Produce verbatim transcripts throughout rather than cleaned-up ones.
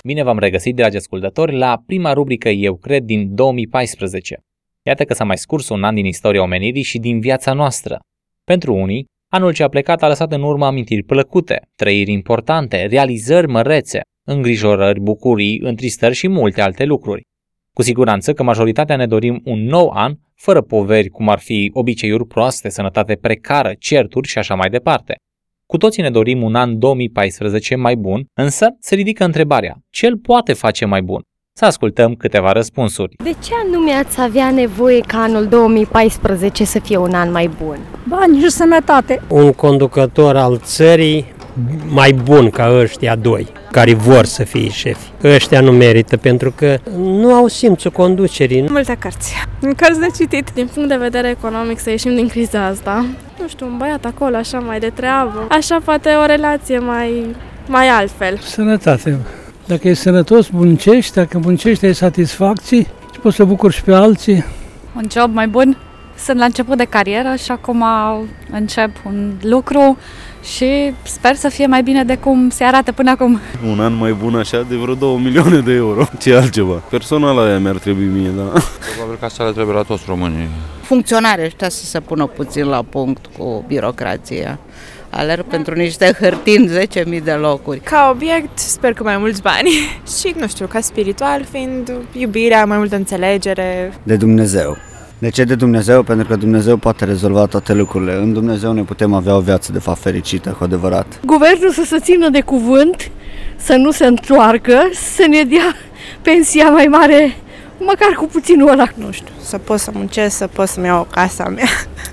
Bine v-am regăsit, dragi ascultători, la prima rubrică Eu Cred din două mii paisprezece. Iată că s-a mai scurs un an din istoria omenirii și din viața noastră. Pentru unii, anul ce a plecat a lăsat în urmă amintiri plăcute, trăiri importante, realizări mărețe, îngrijorări, bucurii, întristări și multe alte lucruri. Cu siguranță că majoritatea ne dorim un nou an, fără poveri cum ar fi obiceiuri proaste, sănătate precară, certuri și așa mai departe. Cu toții ne dorim un an două mii paisprezece mai bun, însă se ridică întrebarea, ce îl poate face mai bun? Să ascultăm câteva răspunsuri. De ce anume ați avea nevoie ca anul două mii paisprezece să fie un an mai bun? Bani și sănătate. Un conducător al țării mai bun ca ăștia doi, care vor să fie șefi. Ăștia nu merită pentru că nu au simțul conducerii. Multe cărți. Cărți de citit. Din punct de vedere economic să ieșim din criza asta. Nu știu, un băiat acolo așa mai de treabă. Așa poate o relație mai, mai altfel. Sănătate. Dacă e sănătos, muncești, dacă muncești ai satisfacții și poți să bucuri și pe alții. Un job mai bun. Sunt la început de carieră și acum încep un lucru și sper să fie mai bine de cum se arată până acum. Un an mai bun așa de vreo două milioane de euro. Ce altceva? Personal aia mi-ar trebui mie, da. Probabil că asta le trebuie la toți românii. Funcționarea ăștia să se pună puțin la punct cu birocrația. Alerg pentru niște hârtii zece mii de locuri. Ca obiect, sper că mai mulți bani. Și, nu știu, ca spiritual fiind iubirea, mai multă înțelegere. De Dumnezeu. De ce de Dumnezeu? Pentru că Dumnezeu poate rezolva toate lucrurile. În Dumnezeu ne putem avea o viață de fapt fericită, cu adevărat. Guvernul să se țină de cuvânt, să nu se întoarcă, să ne dea pensia mai mare, măcar cu puținul ăla. Nu știu, să pot să muncesc, să pot să-mi iau o casa mea.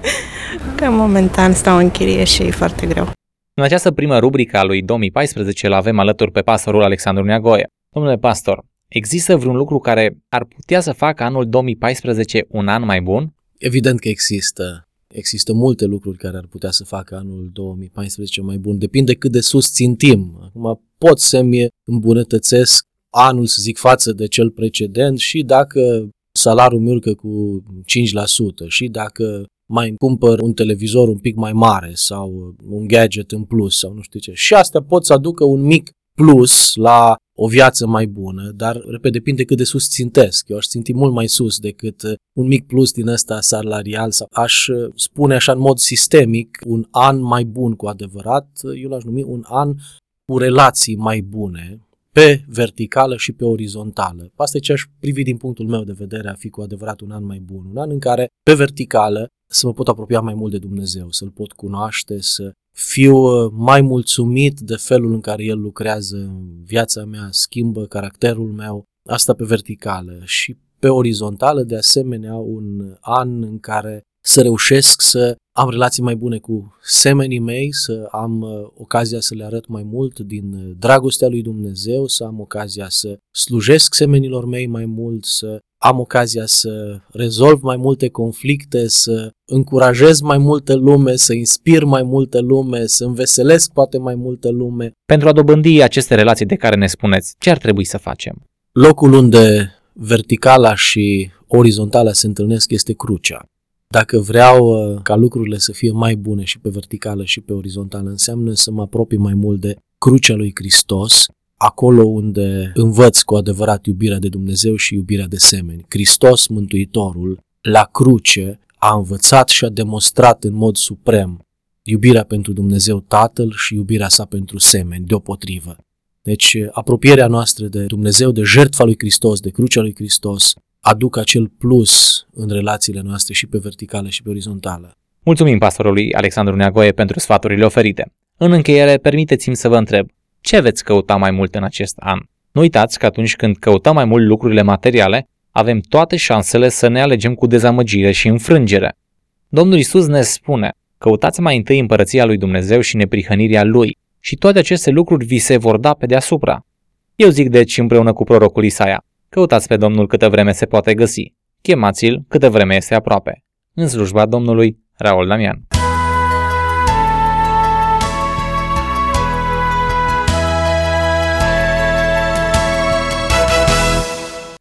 Că momentan stau în chirie și e foarte greu. În această primă rubrică a lui două mii paisprezece îl avem alături pe pastorul Alexandru Neagoe. Domnule pastor, există vreun lucru care ar putea să facă anul două mii paisprezece un an mai bun? Evident că există. Există multe lucruri care ar putea să facă anul două mii paisprezece mai bun. Depinde cât de sus țintim. Acum pot să-mi îmbunătățesc anul, să zic, față de cel precedent și dacă salariul meu urcă cu cinci la sută și dacă mai cumpăr un televizor un pic mai mare sau un gadget în plus sau nu știu ce. Și astea pot să aducă un mic plus la o viață mai bună, dar, repet, depinde cât de sus țintesc. Eu aș ținti mult mai sus decât un mic plus din ăsta salarial sau aș spune așa în mod sistemic un an mai bun cu adevărat. Eu l-aș numi un an cu relații mai bune pe verticală și pe orizontală. Asta e ce aș privi din punctul meu de vedere a fi cu adevărat un an mai bun. Un an în care pe verticală să mă pot apropia mai mult de Dumnezeu, să-L pot cunoaște, să fiu mai mulțumit de felul în care El lucrează în viața mea, schimbă caracterul meu, asta pe verticală. Și pe orizontală, de asemenea, un an în care să reușesc să am relații mai bune cu semenii mei, să am ocazia să le arăt mai mult din dragostea lui Dumnezeu, să am ocazia să slujesc semenilor mei mai mult, să am ocazia să rezolv mai multe conflicte, să încurajez mai multă lume, să inspir mai multă lume, să înveselesc poate mai multă lume. Pentru a dobândi aceste relații de care ne spuneți, ce ar trebui să facem? Locul unde verticala și orizontala se întâlnesc este crucea. Dacă vreau ca lucrurile să fie mai bune și pe verticală și pe orizontală, înseamnă să mă apropii mai mult de crucea lui Hristos, acolo unde învăț cu adevărat iubirea de Dumnezeu și iubirea de semeni. Hristos, Mântuitorul, la cruce a învățat și a demonstrat în mod suprem iubirea pentru Dumnezeu Tatăl și iubirea sa pentru semeni, deopotrivă. Deci, apropierea noastră de Dumnezeu, de jertfa lui Hristos, de crucea lui Hristos, aduc acel plus în relațiile noastre și pe verticală și pe orizontală. Mulțumim pastorului Alexandru Neagoe pentru sfaturile oferite. În încheiere, permiteți-mi să vă întreb, ce veți căuta mai mult în acest an? Nu uitați că atunci când căutăm mai mult lucrurile materiale, avem toate șansele să ne alegem cu dezamăgire și înfrângere. Domnul Iisus ne spune, căutați mai întâi împărăția lui Dumnezeu și neprihănirea Lui și toate aceste lucruri vi se vor da pe deasupra. Eu zic deci împreună cu prorocul Isaia, căutați pe Domnul câtă vreme se poate găsi, chemați-l câtă vreme este aproape. În slujba Domnului, Raul Damian.